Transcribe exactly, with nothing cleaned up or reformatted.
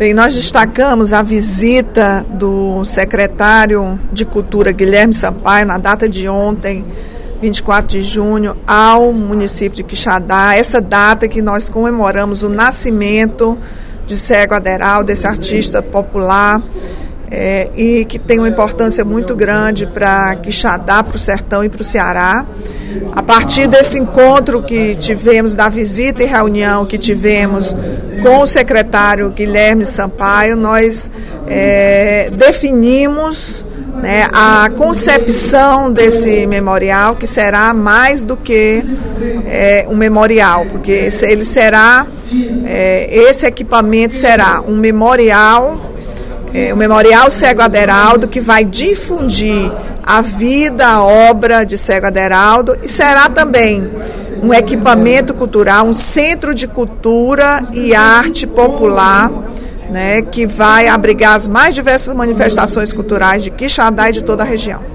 Bem, nós destacamos a visita do secretário de Cultura, Guilherme Sampaio, na data de ontem, vinte e quatro de junho, ao município de Quixadá, essa data que nós comemoramos o nascimento de Cego Aderaldo, desse artista popular, é, e que tem uma importância muito grande para Quixadá, para o sertão e para o Ceará. A partir desse encontro que tivemos, da visita e reunião que tivemos com o secretário Guilherme Sampaio, nós é, definimos, né, a concepção desse memorial, que será mais do que é, um memorial, porque ele será, é, esse equipamento será um memorial, é, um memorial Cego Aderaldo, que vai difundir a vida, a obra de Cego Aderaldo, e será também um equipamento cultural, um centro de cultura e arte popular, né, que vai abrigar as mais diversas manifestações culturais de Quixadá e de toda a região.